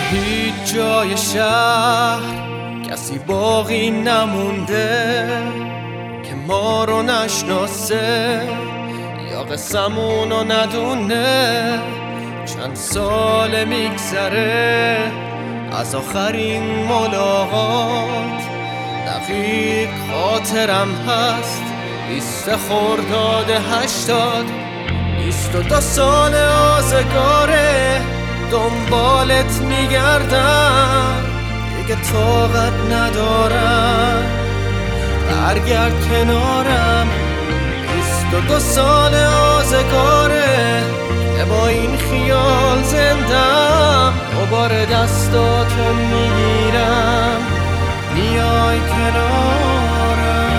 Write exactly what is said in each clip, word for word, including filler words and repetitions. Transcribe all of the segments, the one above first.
هیچ جای شهر کسی باقی نمونده که ما رو نشناسه یا قسمونو ندونه. چند سال میگذره از آخرین ملاقات، دقیق خاطرم هست بیست خرداد هشتاد. بیست و دو سال آزگاره دنبالت میگردم، دیگه طاقت ندارم برگرد کنارم. بیست و دو سال آزگاره که با این خیال زندم، دوباره دستاتو میگیرم میای کنارم.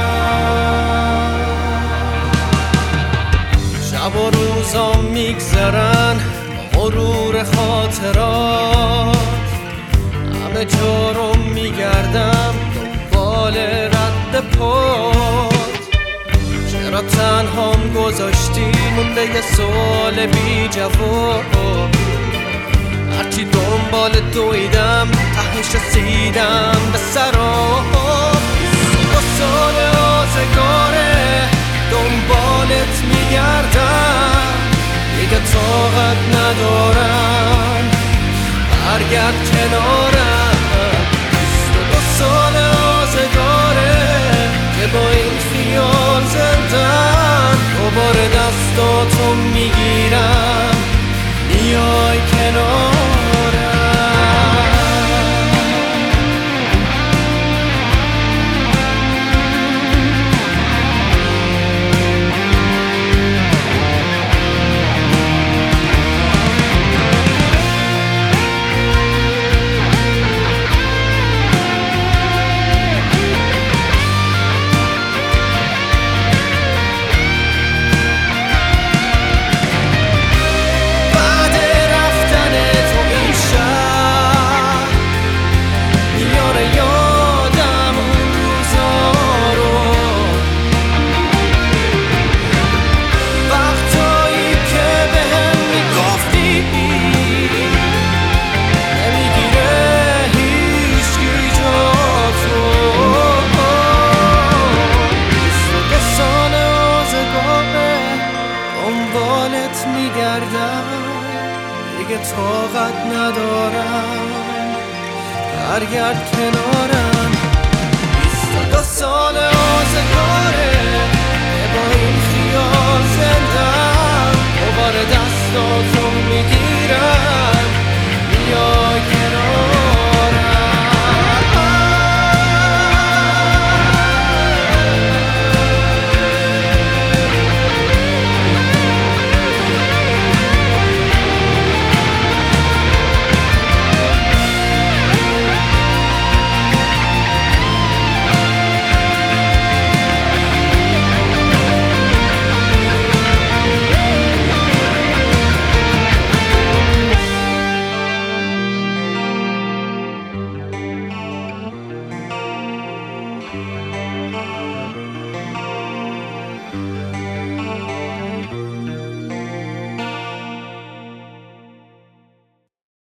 شب و روزا میگذرن غرور خاطرات، همه جا رو میگردم دنبال رد پات. چرا تنهام گذاشتی مونده یه سوال بی جواب، هرچی دنبال دویدم تهش رسیدم به سراب. با سال آزگاره دنبالت میگردم، دیگه طاقت ندارم برگرد کنارم. بیست و دو سال آزگاره که با این خیال زندم، دوباره دستاتو میگیرم میای کنارم. میگردم دیگه طاقت ندارم برگرد کنارم. بیست و دو سال آزگار